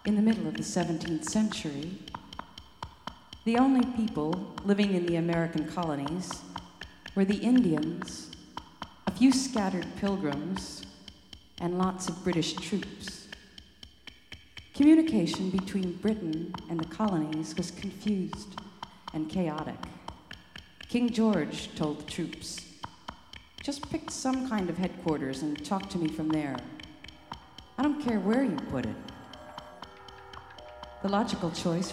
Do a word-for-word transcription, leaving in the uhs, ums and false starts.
in the middle of the seventeenth century, the only people living in the American colonies were the Indians, a few scattered pilgrims, and lots of British troops. Communication between Britain and the colonies was confused and chaotic. King George told the troops, "Just pick some kind of headquarters and talk to me from there. I don't care where you put it." The logical choice